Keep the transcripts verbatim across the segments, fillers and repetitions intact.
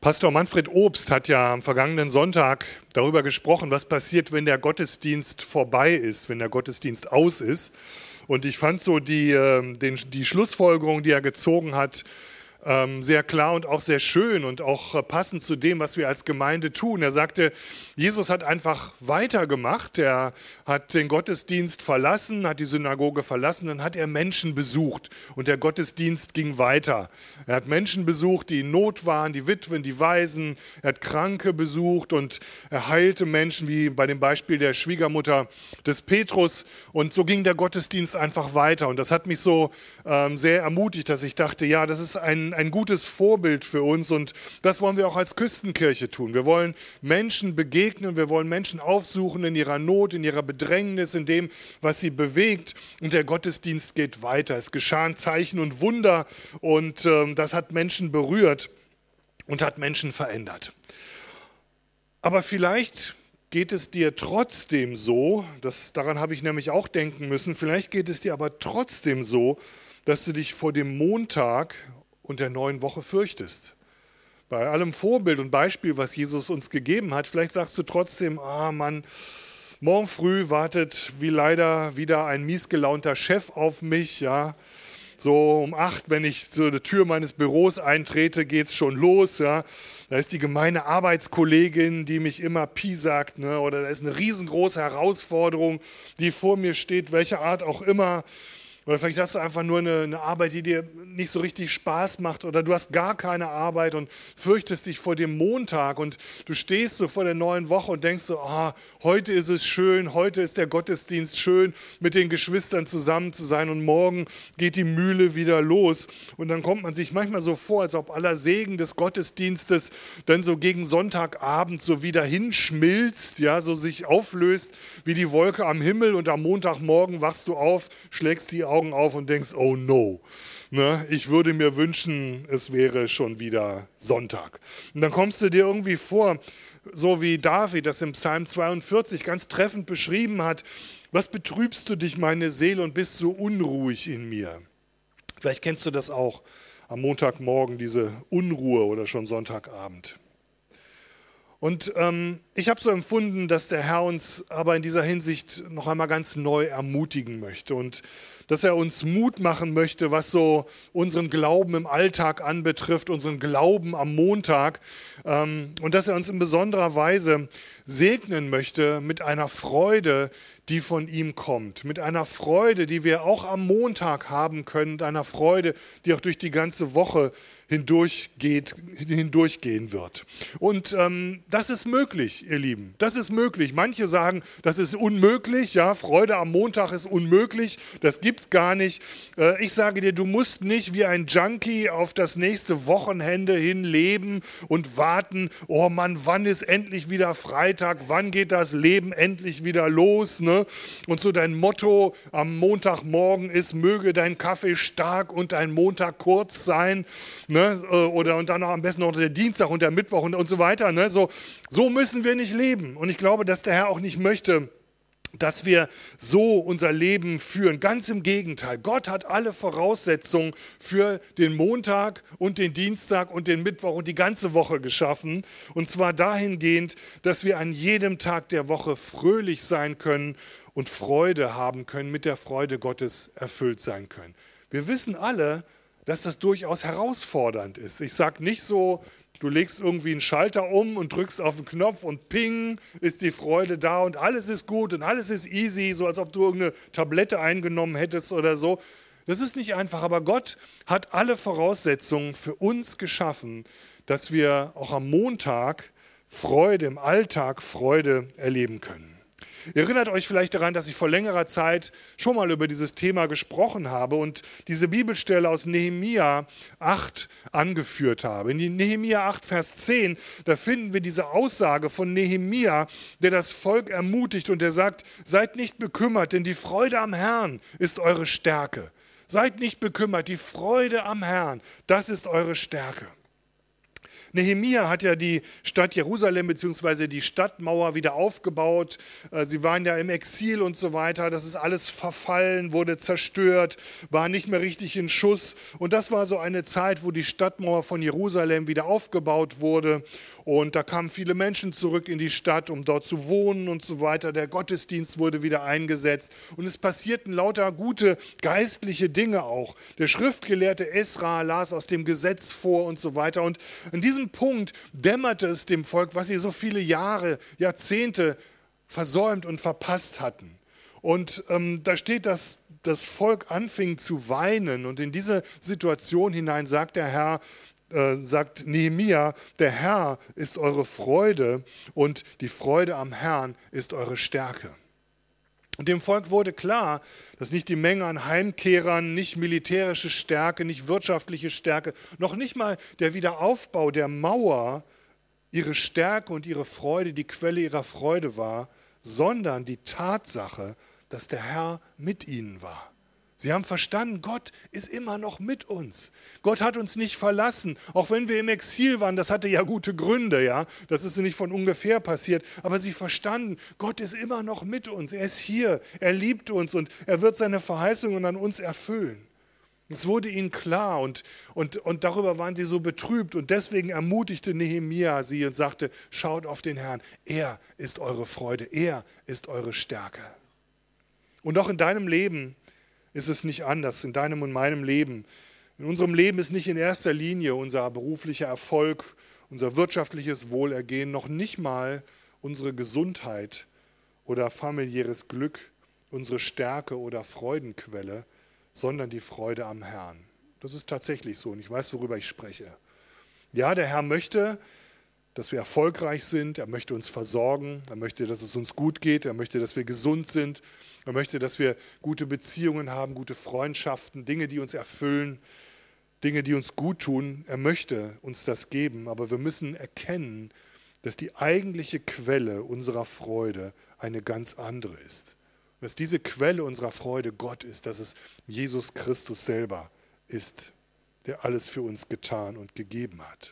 Pastor Manfred Obst hat ja am vergangenen Sonntag darüber gesprochen, was passiert, wenn der Gottesdienst vorbei ist, wenn der Gottesdienst aus ist. Und ich fand so die, den, die Schlussfolgerung, die er gezogen hat, sehr klar und auch sehr schön und auch passend zu dem, was wir als Gemeinde tun. Er sagte, Jesus hat einfach weitergemacht. Er hat den Gottesdienst verlassen, hat die Synagoge verlassen, dann hat er Menschen besucht und der Gottesdienst ging weiter. Er hat Menschen besucht, die in Not waren, die Witwen, die Waisen. Er hat Kranke besucht und er heilte Menschen, wie bei dem Beispiel der Schwiegermutter des Petrus. Und so ging der Gottesdienst einfach weiter. Und das hat mich so ähm, sehr ermutigt, dass ich dachte, ja, das ist ein ein gutes Vorbild für uns und das wollen wir auch als Küstenkirche tun. Wir wollen Menschen begegnen, wir wollen Menschen aufsuchen in ihrer Not, in ihrer Bedrängnis, in dem, was sie bewegt und der Gottesdienst geht weiter. Es geschahen Zeichen und Wunder und äh, das hat Menschen berührt und hat Menschen verändert. Aber vielleicht geht es dir trotzdem so, das, daran habe ich nämlich auch denken müssen, vielleicht geht es dir aber trotzdem so, dass du dich vor dem Montag und der neuen Woche fürchtest. Bei allem Vorbild und Beispiel, was Jesus uns gegeben hat, vielleicht sagst du trotzdem, ah Mann, morgen früh wartet wie leider wieder ein miesgelaunter Chef auf mich, ja. So um acht, wenn ich zur Tür meines Büros eintrete, geht's schon los, ja. Da ist die gemeine Arbeitskollegin, die mich immer piesackt, ne? Oder da ist eine riesengroße Herausforderung, die vor mir steht, welcher Art auch immer. Oder vielleicht hast du einfach nur eine, eine Arbeit, die dir nicht so richtig Spaß macht oder du hast gar keine Arbeit und fürchtest dich vor dem Montag und du stehst so vor der neuen Woche und denkst so, ah, heute ist es schön, heute ist der Gottesdienst schön, mit den Geschwistern zusammen zu sein und morgen geht die Mühle wieder los. Und dann kommt man sich manchmal so vor, als ob aller Segen des Gottesdienstes dann so gegen Sonntagabend so wieder hinschmilzt, ja, so sich auflöst wie die Wolke am Himmel und am Montagmorgen wachst du auf, schlägst die Augen auf und denkst, oh no, ne, ich würde mir wünschen, es wäre schon wieder Sonntag. Und dann kommst du dir irgendwie vor, so wie David das im Psalm zweiundvierzig ganz treffend beschrieben hat, was betrübst du dich, meine Seele, und bist so unruhig in mir? Vielleicht kennst du das auch am Montagmorgen, diese Unruhe oder schon Sonntagabend. Und ähm, ich habe so empfunden, dass der Herr uns aber in dieser Hinsicht noch einmal ganz neu ermutigen möchte und dass er uns Mut machen möchte, was so unseren Glauben im Alltag anbetrifft, unseren Glauben am Montag ähm, und dass er uns in besonderer Weise segnen möchte mit einer Freude, die von ihm kommt, mit einer Freude, die wir auch am Montag haben können, mit einer Freude, die auch durch die ganze Woche hindurchgeht, hindurchgehen wird. Und ähm, das ist möglich, ihr Lieben, das ist möglich. Manche sagen, das ist unmöglich, ja, Freude am Montag ist unmöglich, das gibt's gar nicht. Äh, ich sage dir, du musst nicht wie ein Junkie auf das nächste Wochenende hin leben und warten, oh Mann, wann ist endlich wieder Freitag, wann geht das Leben endlich wieder los, ne? Und so dein Motto am Montagmorgen ist, möge dein Kaffee stark und dein Montag kurz sein, ne? Oder und dann auch am besten noch der Dienstag und der Mittwoch und, und so weiter. Ne? So, so müssen wir nicht leben. Und ich glaube, dass der Herr auch nicht möchte, dass wir so unser Leben führen. Ganz im Gegenteil. Gott hat alle Voraussetzungen für den Montag und den Dienstag und den Mittwoch und die ganze Woche geschaffen. Und zwar dahingehend, dass wir an jedem Tag der Woche fröhlich sein können und Freude haben können, mit der Freude Gottes erfüllt sein können. Wir wissen alle, dass das durchaus herausfordernd ist. Ich sage nicht so, du legst irgendwie einen Schalter um und drückst auf den Knopf und ping, ist die Freude da und alles ist gut und alles ist easy, so als ob du irgendeine Tablette eingenommen hättest oder so. Das ist nicht einfach, aber Gott hat alle Voraussetzungen für uns geschaffen, dass wir auch am Montag Freude, im Alltag Freude erleben können. Ihr erinnert euch vielleicht daran, dass ich vor längerer Zeit schon mal über dieses Thema gesprochen habe und diese Bibelstelle aus Nehemia acht angeführt habe. In Nehemia acht, Vers zehn, da finden wir diese Aussage von Nehemia, der das Volk ermutigt und der sagt, seid nicht bekümmert, denn die Freude am Herrn ist eure Stärke. Seid nicht bekümmert, die Freude am Herrn, das ist eure Stärke. Nehemia hat ja die Stadt Jerusalem bzw. die Stadtmauer wieder aufgebaut. Sie waren ja im Exil und so weiter. Das ist alles verfallen, wurde zerstört, war nicht mehr richtig in Schuss. Und das war so eine Zeit, wo die Stadtmauer von Jerusalem wieder aufgebaut wurde. Und da kamen viele Menschen zurück in die Stadt, um dort zu wohnen und so weiter. Der Gottesdienst wurde wieder eingesetzt. Und es passierten lauter gute geistliche Dinge auch. Der Schriftgelehrte Esra las aus dem Gesetz vor und so weiter. Und an diesem Punkt dämmerte es dem Volk, was sie so viele Jahre, Jahrzehnte versäumt und verpasst hatten. Und ähm, da steht, dass das Volk anfing zu weinen. Und in diese Situation hinein sagt der Herr, äh, sagt Nehemia, der Herr ist eure Freude und die Freude am Herrn ist eure Stärke. Und dem Volk wurde klar, dass nicht die Menge an Heimkehrern, nicht militärische Stärke, nicht wirtschaftliche Stärke, noch nicht mal der Wiederaufbau der Mauer ihre Stärke und ihre Freude, die Quelle ihrer Freude war, sondern die Tatsache, dass der Herr mit ihnen war. Sie haben verstanden, Gott ist immer noch mit uns. Gott hat uns nicht verlassen, auch wenn wir im Exil waren. Das hatte ja gute Gründe, ja. Das ist nicht von ungefähr passiert. Aber sie verstanden, Gott ist immer noch mit uns. Er ist hier, er liebt uns und er wird seine Verheißungen an uns erfüllen. Es wurde ihnen klar und, und, und darüber waren sie so betrübt. Und deswegen ermutigte Nehemia sie und sagte, schaut auf den Herrn. Er ist eure Freude, er ist eure Stärke. Und auch in deinem Leben ist es nicht anders, in deinem und meinem Leben. In unserem Leben ist nicht in erster Linie unser beruflicher Erfolg, unser wirtschaftliches Wohlergehen, noch nicht mal unsere Gesundheit oder familiäres Glück, unsere Stärke oder Freudenquelle, sondern die Freude am Herrn. Das ist tatsächlich so und ich weiß, worüber ich spreche. Ja, der Herr möchte, dass wir erfolgreich sind, er möchte uns versorgen, er möchte, dass es uns gut geht, er möchte, dass wir gesund sind, er möchte, dass wir gute Beziehungen haben, gute Freundschaften, Dinge, die uns erfüllen, Dinge, die uns gut tun. Er möchte uns das geben, aber wir müssen erkennen, dass die eigentliche Quelle unserer Freude eine ganz andere ist. Dass diese Quelle unserer Freude Gott ist, dass es Jesus Christus selber ist, der alles für uns getan und gegeben hat.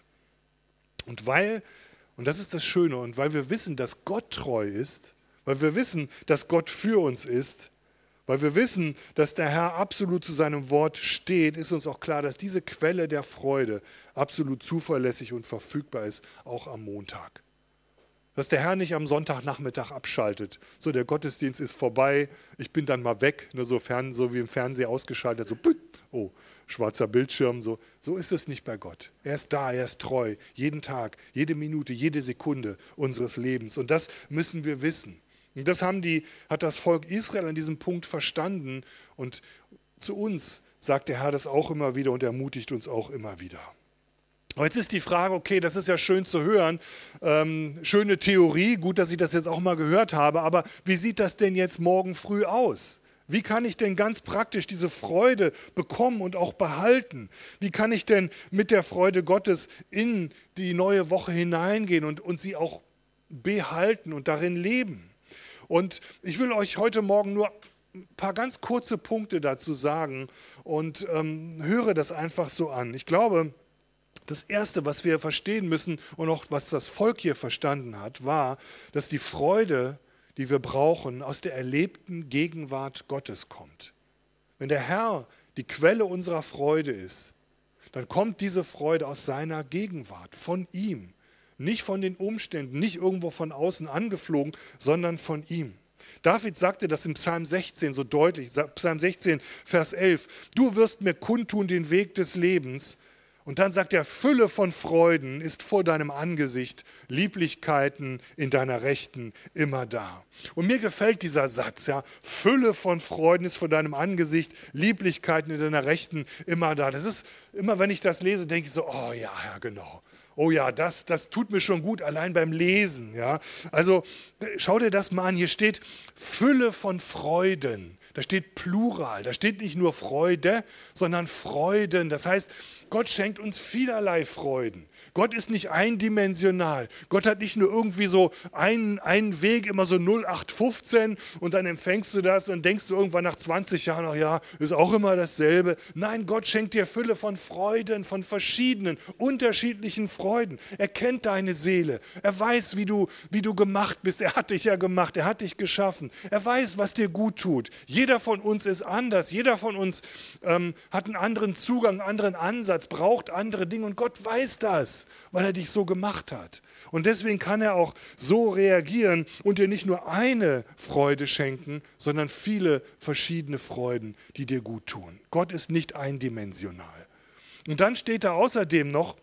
Und weil, und das ist das Schöne, und weil wir wissen, dass Gott treu ist, weil wir wissen, dass Gott für uns ist, weil wir wissen, dass der Herr absolut zu seinem Wort steht, ist uns auch klar, dass diese Quelle der Freude absolut zuverlässig und verfügbar ist, auch am Montag. Dass der Herr nicht am Sonntagnachmittag abschaltet. So, der Gottesdienst ist vorbei, ich bin dann mal weg, ne, so, fern, so wie im Fernsehen ausgeschaltet, so, oh, schwarzer Bildschirm, so. So ist es nicht bei Gott. Er ist da, er ist treu, jeden Tag, jede Minute, jede Sekunde unseres Lebens. Und das müssen wir wissen. Und das haben die, hat das Volk Israel an diesem Punkt verstanden. Und zu uns sagt der Herr das auch immer wieder und ermutigt uns auch immer wieder. Aber jetzt ist die Frage, okay, das ist ja schön zu hören, ähm, schöne Theorie, gut, dass ich das jetzt auch mal gehört habe, aber wie sieht das denn jetzt morgen früh aus? Wie kann ich denn ganz praktisch diese Freude bekommen und auch behalten? Wie kann ich denn mit der Freude Gottes in die neue Woche hineingehen und, und sie auch behalten und darin leben? Und ich will euch heute Morgen nur ein paar ganz kurze Punkte dazu sagen und ähm, höre das einfach so an. Ich glaube, das Erste, was wir verstehen müssen und auch was das Volk hier verstanden hat, war, dass die Freude, die wir brauchen, aus der erlebten Gegenwart Gottes kommt. Wenn der Herr die Quelle unserer Freude ist, dann kommt diese Freude aus seiner Gegenwart, von ihm. Nicht von den Umständen, nicht irgendwo von außen angeflogen, sondern von ihm. David sagte das im Psalm sechzehn so deutlich, Psalm sechzehn, Vers elf, du wirst mir kundtun den Weg des Lebens. Und dann sagt er, Fülle von Freuden ist vor deinem Angesicht, Lieblichkeiten in deiner Rechten immer da. Und mir gefällt dieser Satz, ja, Fülle von Freuden ist vor deinem Angesicht, Lieblichkeiten in deiner Rechten immer da. Das ist, immer wenn ich das lese, denke ich so, oh ja, ja, genau. Oh ja, das, das tut mir schon gut, allein beim Lesen. Ja. Also schau dir das mal an, hier steht Fülle von Freuden. Da steht Plural, da steht nicht nur Freude, sondern Freuden. Das heißt, Gott schenkt uns vielerlei Freuden. Gott ist nicht eindimensional. Gott hat nicht nur irgendwie so einen, einen Weg, immer so null acht fünfzehn und dann empfängst du das und denkst du irgendwann nach zwanzig Jahren, ach ja, ist auch immer dasselbe. Nein, Gott schenkt dir Fülle von Freuden, von verschiedenen, unterschiedlichen Freuden. Er kennt deine Seele. Er weiß, wie du, wie du gemacht bist. Er hat dich ja gemacht. Er hat dich geschaffen. Er weiß, was dir gut tut. Jeder von uns ist anders. Jeder von uns ähm, hat einen anderen Zugang, einen anderen Ansatz, braucht andere Dinge. Und Gott weiß das, weil er dich so gemacht hat. Und deswegen kann er auch so reagieren und dir nicht nur eine Freude schenken, sondern viele verschiedene Freuden, die dir gut tun. Gott ist nicht eindimensional. Und dann steht da außerdem noch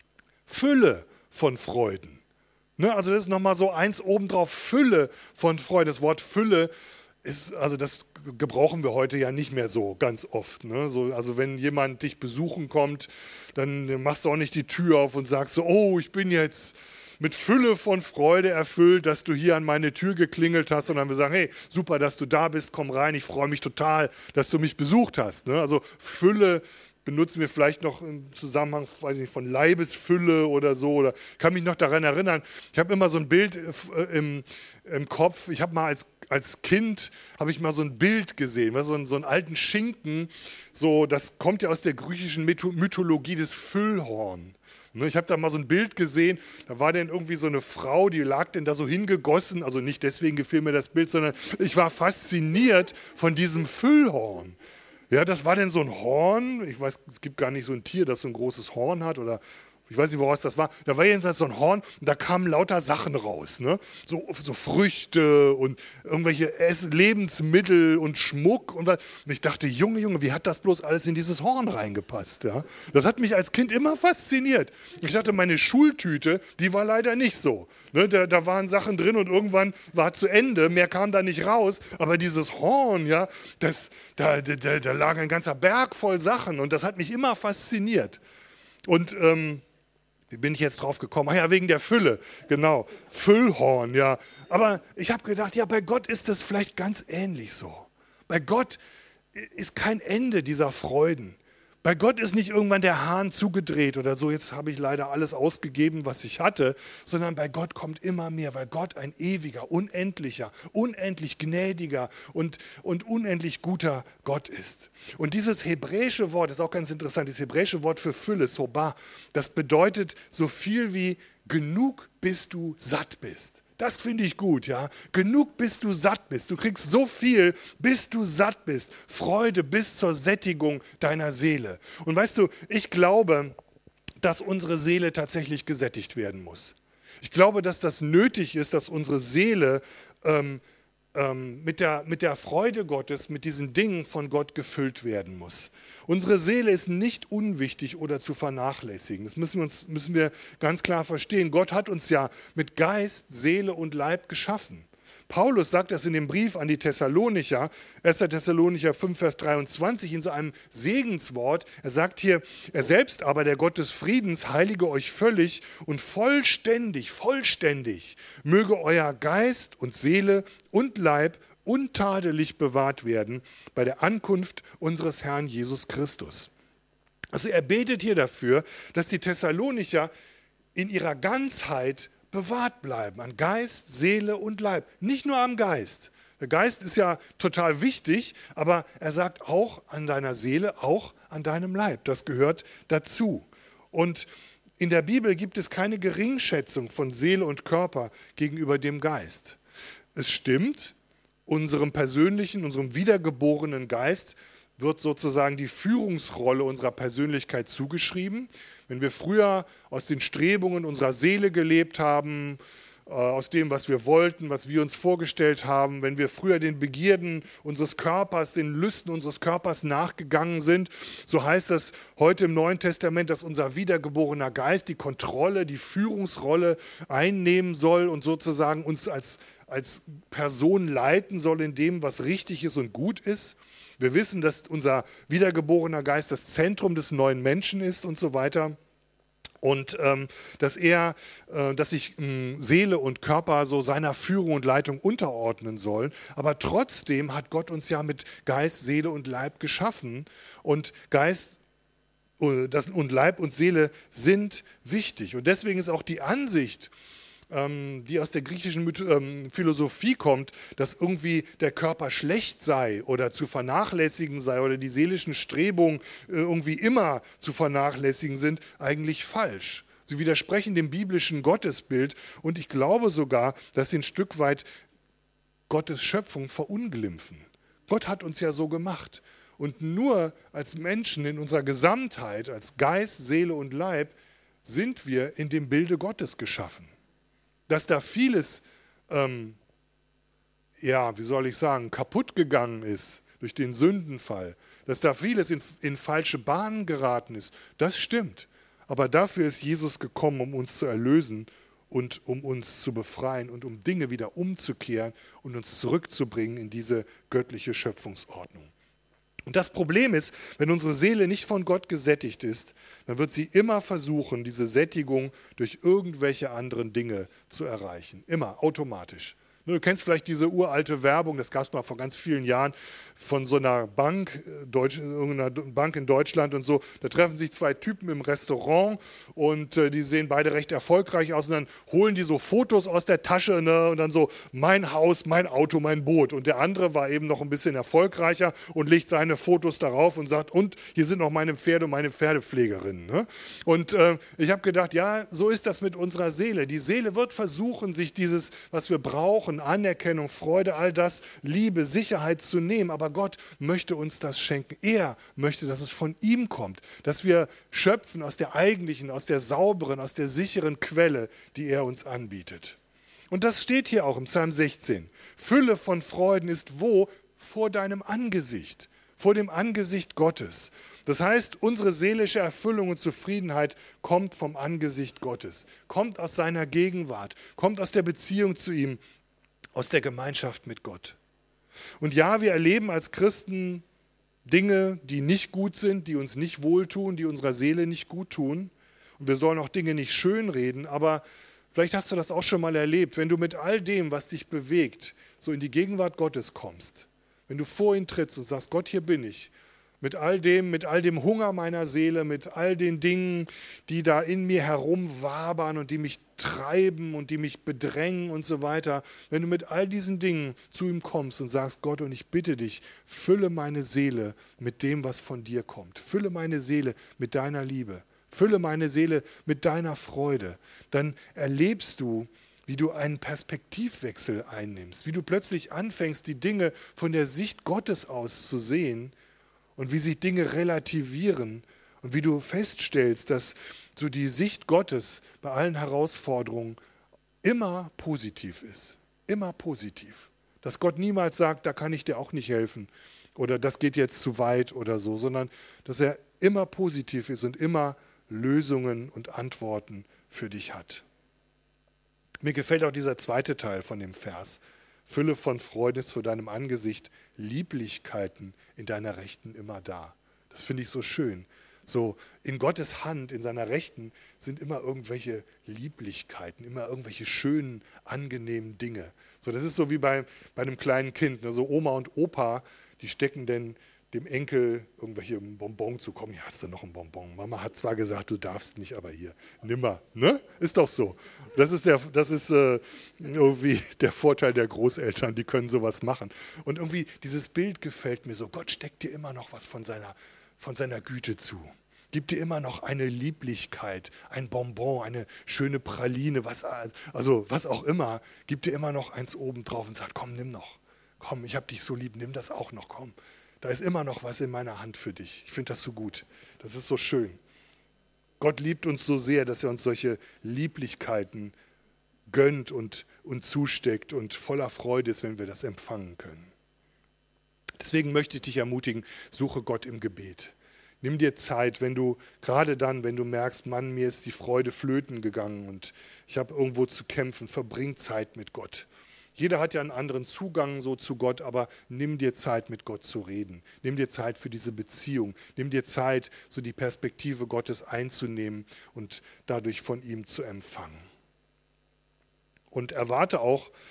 Fülle von Freuden. Ne, also das ist nochmal so eins obendrauf, Fülle von Freuden. Das Wort Fülle ist, also das gebrauchen wir heute ja nicht mehr so ganz oft. Ne? So, also wenn jemand dich besuchen kommt, dann machst du auch nicht die Tür auf und sagst so, oh, ich bin jetzt mit Fülle von Freude erfüllt, dass du hier an meine Tür geklingelt hast, sondern wir sagen, hey, super, dass du da bist, komm rein, ich freue mich total, dass du mich besucht hast. Ne? Also Fülle benutzen wir vielleicht noch im Zusammenhang, weiß ich nicht, von Leibesfülle oder so. Oder ich kann mich noch daran erinnern, ich habe immer so ein Bild im, im Kopf, ich habe mal als, als Kind, habe ich mal so ein Bild gesehen, so einen, so einen alten Schinken, so, das kommt ja aus der griechischen Mythologie des Füllhorn. Ich habe da mal so ein Bild gesehen, da war dann irgendwie so eine Frau, die lag denn da so hingegossen, also nicht deswegen gefiel mir das Bild, sondern ich war fasziniert von diesem Füllhorn. Ja, das war denn so ein Horn, ich weiß, es gibt gar nicht so ein Tier, das so ein großes Horn hat oder ich weiß nicht, woraus das war. Da war jedenfalls so ein Horn und da kamen lauter Sachen raus. Ne? So, so Früchte und irgendwelche Ess- Lebensmittel und Schmuck. Und, was. und ich dachte, Junge, Junge, wie hat das bloß alles in dieses Horn reingepasst? Ja? Das hat mich als Kind immer fasziniert. Ich dachte, meine Schultüte, die war leider nicht so. Ne? Da, da waren Sachen drin und irgendwann war zu Ende, mehr kam da nicht raus. Aber dieses Horn, ja, das, da, da, da lag ein ganzer Berg voll Sachen und das hat mich immer fasziniert. Und ähm, wie bin ich jetzt drauf gekommen? Ach ja, wegen der Fülle, genau. Füllhorn, ja. Aber ich habe gedacht, ja, bei Gott ist das vielleicht ganz ähnlich so. Bei Gott ist kein Ende dieser Freuden. Bei Gott ist nicht irgendwann der Hahn zugedreht oder so, jetzt habe ich leider alles ausgegeben, was ich hatte, sondern bei Gott kommt immer mehr, weil Gott ein ewiger, unendlicher, unendlich gnädiger und, und unendlich guter Gott ist. Und dieses hebräische Wort, das ist auch ganz interessant, das hebräische Wort für Fülle, Soba, das bedeutet so viel wie genug, bis du satt bist. Das finde ich gut, ja. Genug, bis du satt bist. Du kriegst so viel, bis du satt bist. Freude bis zur Sättigung deiner Seele. Und weißt du, ich glaube, dass unsere Seele tatsächlich gesättigt werden muss. Ich glaube, dass das nötig ist, dass unsere Seele ähm, ähm, mit der, mit der Freude Gottes, mit diesen Dingen von Gott gefüllt werden muss. Unsere Seele ist nicht unwichtig oder zu vernachlässigen. Das müssen wir, uns, müssen wir ganz klar verstehen. Gott hat uns ja mit Geist, Seele und Leib geschaffen. Paulus sagt das in dem Brief an die Thessalonicher, erster Thessalonicher fünf, Vers dreiundzwanzig, in so einem Segenswort. Er sagt hier, er selbst aber, der Gott des Friedens, heilige euch völlig und vollständig, vollständig möge euer Geist und Seele und Leib untadelig bewahrt werden bei der Ankunft unseres Herrn Jesus Christus. Also er betet hier dafür, dass die Thessalonicher in ihrer Ganzheit bewahrt bleiben, an Geist, Seele und Leib. Nicht nur am Geist. Der Geist ist ja total wichtig, aber er sagt auch an deiner Seele, auch an deinem Leib. Das gehört dazu. Und in der Bibel gibt es keine Geringschätzung von Seele und Körper gegenüber dem Geist. Es stimmt, unserem persönlichen, unserem wiedergeborenen Geist wird sozusagen die Führungsrolle unserer Persönlichkeit zugeschrieben. Wenn wir früher aus den Strebungen unserer Seele gelebt haben, aus dem, was wir wollten, was wir uns vorgestellt haben, wenn wir früher den Begierden unseres Körpers, den Lüsten unseres Körpers nachgegangen sind, so heißt das heute im Neuen Testament, dass unser wiedergeborener Geist die Kontrolle, die Führungsrolle einnehmen soll und sozusagen uns als, als Person leiten soll in dem, was richtig ist und gut ist. Wir wissen, dass unser wiedergeborener Geist das Zentrum des neuen Menschen ist und so weiter. Und ähm, dass er, äh, dass sich ähm, Seele und Körper so seiner Führung und Leitung unterordnen sollen. Aber trotzdem hat Gott uns ja mit Geist, Seele und Leib geschaffen. Und Geist das, und Leib und Seele sind wichtig. Und deswegen ist auch die Ansicht, ähm, die aus der griechischen Myth- ähm, Philosophie kommt, dass irgendwie der Körper schlecht sei oder zu vernachlässigen sei oder die seelischen Strebungen äh, irgendwie immer zu vernachlässigen sind, eigentlich falsch. Sie widersprechen dem biblischen Gottesbild und ich glaube sogar, dass sie ein Stück weit Gottes Schöpfung verunglimpfen. Gott hat uns ja so gemacht. Und nur als Menschen in unserer Gesamtheit, als Geist, Seele und Leib, sind wir in dem Bilde Gottes geschaffen. Dass da vieles, ähm, ja, wie soll ich sagen, kaputt gegangen ist durch den Sündenfall, dass da vieles in, in falsche Bahnen geraten ist, das stimmt. Aber dafür ist Jesus gekommen, um uns zu erlösen und um uns zu befreien und um Dinge wieder umzukehren und uns zurückzubringen in diese göttliche Schöpfungsordnung. Und das Problem ist, wenn unsere Seele nicht von Gott gesättigt ist, dann wird sie immer versuchen, diese Sättigung durch irgendwelche anderen Dinge zu erreichen. Immer, automatisch. Du kennst vielleicht diese uralte Werbung, das gab es mal vor ganz vielen Jahren, von so einer Bank, Deutsch, irgendeiner Bank in Deutschland und so. Da treffen sich zwei Typen im Restaurant und äh, die sehen beide recht erfolgreich aus und dann holen die so Fotos aus der Tasche, ne, und dann so mein Haus, mein Auto, mein Boot. Und der andere war eben noch ein bisschen erfolgreicher und legt seine Fotos darauf und sagt, und hier sind noch meine Pferde und meine Pferdepflegerinnen. Ne? Und äh, ich habe gedacht, ja, so ist das mit unserer Seele. Die Seele wird versuchen, sich dieses, was wir brauchen, Anerkennung, Freude, all das, Liebe, Sicherheit zu nehmen. Aber Gott möchte uns das schenken. Er möchte, dass es von ihm kommt, dass wir schöpfen aus der eigentlichen, aus der sauberen, aus der sicheren Quelle, die er uns anbietet. Und das steht hier auch im Psalm sechzehn. Fülle von Freuden ist wo? Vor deinem Angesicht, vor dem Angesicht Gottes. Das heißt, unsere seelische Erfüllung und Zufriedenheit kommt vom Angesicht Gottes, kommt aus seiner Gegenwart, kommt aus der Beziehung zu ihm, aus der Gemeinschaft mit Gott. Und ja, wir erleben als Christen Dinge, die nicht gut sind, die uns nicht wohltun, die unserer Seele nicht gut tun. Und wir sollen auch Dinge nicht schönreden, aber vielleicht hast du das auch schon mal erlebt, wenn du mit all dem, was dich bewegt, so in die Gegenwart Gottes kommst, wenn du vor ihn trittst und sagst, Gott, hier bin ich, mit all dem, mit all dem Hunger meiner Seele, mit all den Dingen, die da in mir herumwabern und die mich treiben und die mich bedrängen und so weiter. Wenn du mit all diesen Dingen zu ihm kommst und sagst, Gott, und ich bitte dich, fülle meine Seele mit dem, was von dir kommt. Fülle meine Seele mit deiner Liebe. Fülle meine Seele mit deiner Freude. Dann erlebst du, wie du einen Perspektivwechsel einnimmst, wie du plötzlich anfängst, die Dinge von der Sicht Gottes aus zu sehen und wie sich Dinge relativieren und wie du feststellst, dass so die Sicht Gottes bei allen Herausforderungen immer positiv ist. Immer positiv. Dass Gott niemals sagt, da kann ich dir auch nicht helfen oder das geht jetzt zu weit oder so, sondern dass er immer positiv ist und immer Lösungen und Antworten für dich hat. Mir gefällt auch dieser zweite Teil von dem Vers. Fülle von Freude ist vor deinem Angesicht, Lieblichkeiten in deiner Rechten immer da. Das finde ich so schön. So in Gottes Hand, in seiner Rechten sind immer irgendwelche Lieblichkeiten, immer irgendwelche schönen, angenehmen Dinge. So, das ist so wie bei, bei einem kleinen Kind. Ne? So Oma und Opa, die stecken denn dem Enkel irgendwelche Bonbon zu kommen. Hier hast du noch ein Bonbon. Mama hat zwar gesagt, du darfst nicht, aber hier, nimmer. Ne? Ist doch so. Das ist, der, das ist äh, irgendwie der Vorteil der Großeltern, die können sowas machen. Und irgendwie dieses Bild gefällt mir so. Gott steckt dir immer noch was von seiner, von seiner Güte zu. Gibt dir immer noch eine Lieblichkeit, ein Bonbon, eine schöne Praline, was, also was auch immer. Gibt dir immer noch eins obendrauf und sagt, komm, nimm noch. Komm, ich habe dich so lieb, nimm das auch noch, komm. Da ist immer noch was in meiner Hand für dich. Ich finde das so gut. Das ist so schön. Gott liebt uns so sehr, dass er uns solche Lieblichkeiten gönnt und, und zusteckt und voller Freude ist, wenn wir das empfangen können. Deswegen möchte ich dich ermutigen, suche Gott im Gebet. Nimm dir Zeit, wenn du, gerade dann, wenn du merkst, Mann, mir ist die Freude flöten gegangen und ich habe irgendwo zu kämpfen, verbring Zeit mit Gott. Jeder hat ja einen anderen Zugang so zu Gott, aber nimm dir Zeit, mit Gott zu reden. Nimm dir Zeit für diese Beziehung. Nimm dir Zeit, so die Perspektive Gottes einzunehmen und dadurch von ihm zu empfangen. Und erwarte auch,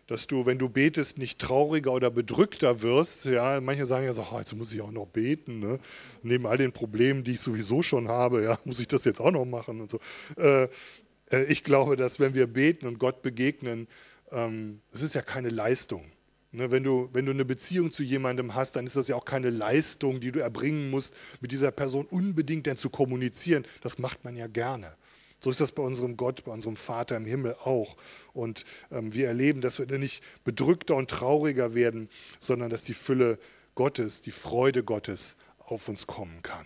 dass du, wenn du betest, nicht trauriger oder bedrückter wirst. Ja, manche sagen ja so, oh, jetzt muss ich auch noch beten, ne? Neben all den Problemen, die ich sowieso schon habe, ja, muss ich das jetzt auch noch machen und so. Äh, äh, ich glaube, dass wenn wir beten und Gott begegnen, ähm, es ist ja keine Leistung. Ne, wenn du, wenn du eine Beziehung zu jemandem hast, dann ist das ja auch keine Leistung, die du erbringen musst, mit dieser Person unbedingt dann zu kommunizieren. Das macht man ja gerne. So ist das bei unserem Gott, bei unserem Vater im Himmel auch. Und ähm, wir erleben, dass wir nicht bedrückter und trauriger werden, sondern dass die Fülle Gottes, die Freude Gottes auf uns kommen kann.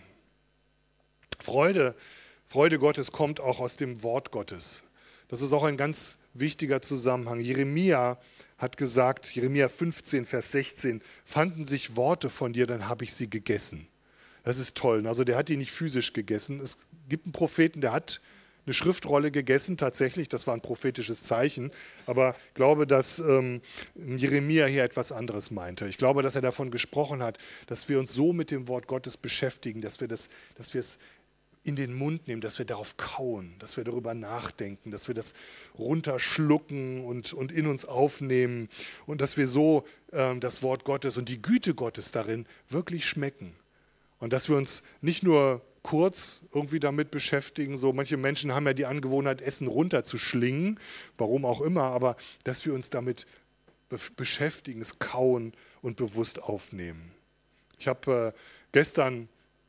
Freude, Freude Gottes kommt auch aus dem Wort Gottes. Das ist auch ein ganz wichtiger Zusammenhang. Jeremia hat gesagt, Jeremia fünfzehn, Vers sechzehn, fanden sich Worte von dir, dann habe ich sie gegessen. Das ist toll. Also der hat die nicht physisch gegessen. Es gibt einen Propheten, der hat eine Schriftrolle gegessen, tatsächlich, das war ein prophetisches Zeichen, aber ich glaube, dass ähm, Jeremia hier etwas anderes meinte. Ich glaube, dass er davon gesprochen hat, dass wir uns so mit dem Wort Gottes beschäftigen, dass wir, das, dass wir es in den Mund nehmen, dass wir darauf kauen, dass wir darüber nachdenken, dass wir das runterschlucken und, und in uns aufnehmen und dass wir so ähm, das Wort Gottes und die Güte Gottes darin wirklich schmecken. Und dass wir uns nicht nur kurz irgendwie damit beschäftigen, so manche Menschen haben ja die Angewohnheit, Essen runterzuschlingen, warum auch immer, aber dass wir uns damit be- beschäftigen, es kauen und bewusst aufnehmen. Ich habe äh, gestern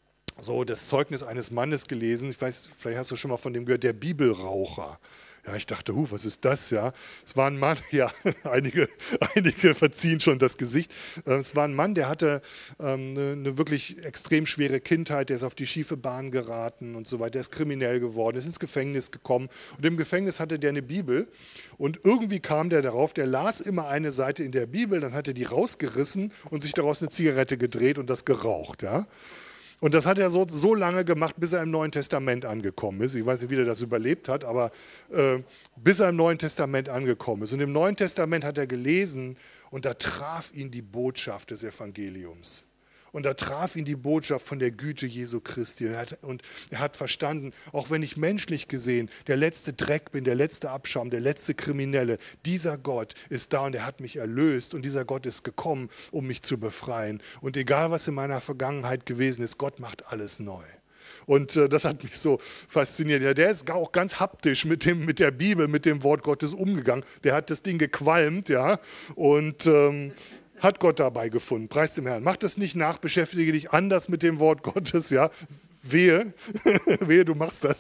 so das Zeugnis eines Mannes gelesen, ich weiß, vielleicht hast du schon mal von dem gehört, der Bibelraucher. Ja, ich dachte, huh, was ist das, ja? Es war ein Mann, ja, einige, einige verziehen schon das Gesicht. Es war ein Mann, der hatte ähm, eine, eine wirklich extrem schwere Kindheit, der ist auf die schiefe Bahn geraten und so weiter, der ist kriminell geworden, ist ins Gefängnis gekommen und im Gefängnis hatte der eine Bibel und irgendwie kam der darauf, der las immer eine Seite in der Bibel, dann hat er die rausgerissen und sich daraus eine Zigarette gedreht und das geraucht, ja? Und das hat er so, so lange gemacht, bis er im Neuen Testament angekommen ist. Ich weiß nicht, wie er das überlebt hat, aber äh, bis er im Neuen Testament angekommen ist. Und im Neuen Testament hat er gelesen und da traf ihn die Botschaft des Evangeliums. Und da traf ihn die Botschaft von der Güte Jesu Christi. Und er hat, und er hat verstanden, auch wenn ich menschlich gesehen der letzte Dreck bin, der letzte Abschaum, der letzte Kriminelle, dieser Gott ist da und er hat mich erlöst und dieser Gott ist gekommen, um mich zu befreien. Und egal, was in meiner Vergangenheit gewesen ist, Gott macht alles neu. Und äh, das hat mich so fasziniert. Ja, der ist auch ganz haptisch mit, dem, mit der Bibel, mit dem Wort Gottes umgegangen. Der hat das Ding gequalmt, ja, und ähm, hat Gott dabei gefunden. Preis dem Herrn. Mach das nicht nach, beschäftige dich anders mit dem Wort Gottes, ja. Wehe, wehe, du machst das.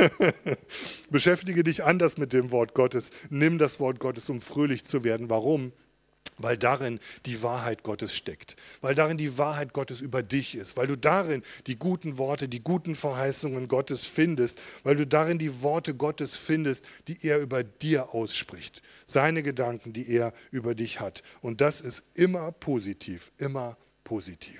Beschäftige dich anders mit dem Wort Gottes. Nimm das Wort Gottes, um fröhlich zu werden. Warum? Weil darin die Wahrheit Gottes steckt, weil darin die Wahrheit Gottes über dich ist, weil du darin die guten Worte, die guten Verheißungen Gottes findest, weil du darin die Worte Gottes findest, die er über dir ausspricht, seine Gedanken, die er über dich hat. Und das ist immer positiv, immer positiv.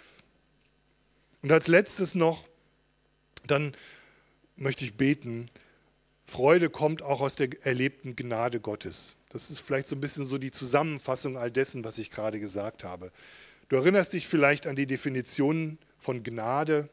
Und als letztes noch, dann möchte ich beten, Freude kommt auch aus der erlebten Gnade Gottes. Das ist vielleicht so ein bisschen so die Zusammenfassung all dessen, was ich gerade gesagt habe. Du erinnerst dich vielleicht an die Definition von Gnade.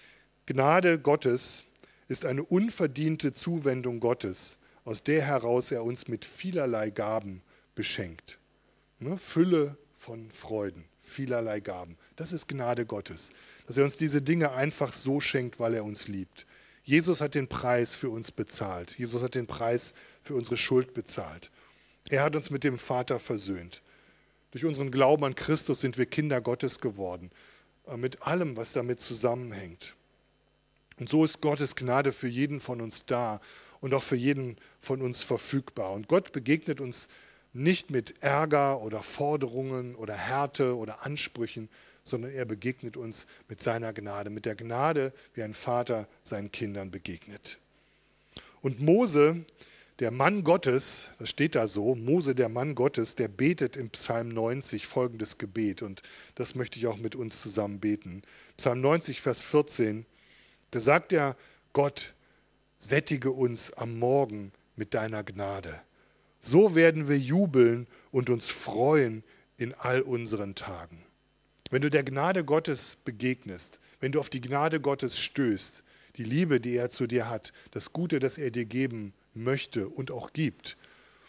Gnade Gottes ist eine unverdiente Zuwendung Gottes, aus der heraus er uns mit vielerlei Gaben beschenkt. Ne? Fülle von Freuden, vielerlei Gaben. Das ist Gnade Gottes, dass er uns diese Dinge einfach so schenkt, weil er uns liebt. Jesus hat den Preis für uns bezahlt. Jesus hat den Preis für unsere Schuld bezahlt. Er hat uns mit dem Vater versöhnt. Durch unseren Glauben an Christus sind wir Kinder Gottes geworden, mit allem, was damit zusammenhängt. Und so ist Gottes Gnade für jeden von uns da und auch für jeden von uns verfügbar. Und Gott begegnet uns nicht mit Ärger oder Forderungen oder Härte oder Ansprüchen, sondern er begegnet uns mit seiner Gnade, mit der Gnade, wie ein Vater seinen Kindern begegnet. Und Mose, der Mann Gottes, das steht da so, Mose, der Mann Gottes, der betet im Psalm neunzig folgendes Gebet und das möchte ich auch mit uns zusammen beten. Psalm neunzig, Vers vierzehn, da sagt er, Gott, sättige uns am Morgen mit deiner Gnade. So werden wir jubeln und uns freuen in all unseren Tagen. Wenn du der Gnade Gottes begegnest, wenn du auf die Gnade Gottes stößt, die Liebe, die er zu dir hat, das Gute, das er dir geben möchte und auch gibt,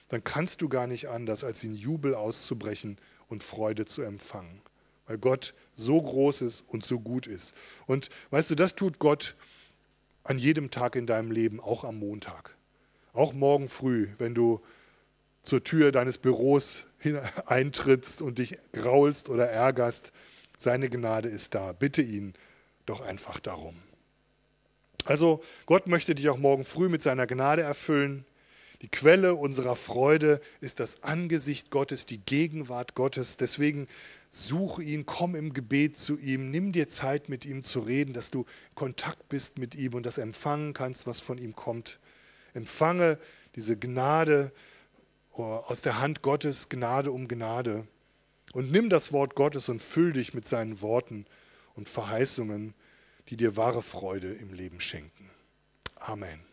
dann kannst du gar nicht anders, als in Jubel auszubrechen und Freude zu empfangen. Weil Gott so groß ist und so gut ist. Und weißt du, das tut Gott an jedem Tag in deinem Leben, auch am Montag. Auch morgen früh, wenn du zur Tür deines Büros eintrittst und dich graulst oder ärgerst. Seine Gnade ist da. Bitte ihn doch einfach darum. Also Gott möchte dich auch morgen früh mit seiner Gnade erfüllen. Die Quelle unserer Freude ist das Angesicht Gottes, die Gegenwart Gottes. Deswegen suche ihn, komm im Gebet zu ihm, nimm dir Zeit mit ihm zu reden, dass du in Kontakt bist mit ihm und das empfangen kannst, was von ihm kommt. Empfange diese Gnade aus der Hand Gottes, Gnade um Gnade. Und nimm das Wort Gottes und füll dich mit seinen Worten und Verheißungen, die dir wahre Freude im Leben schenken. Amen.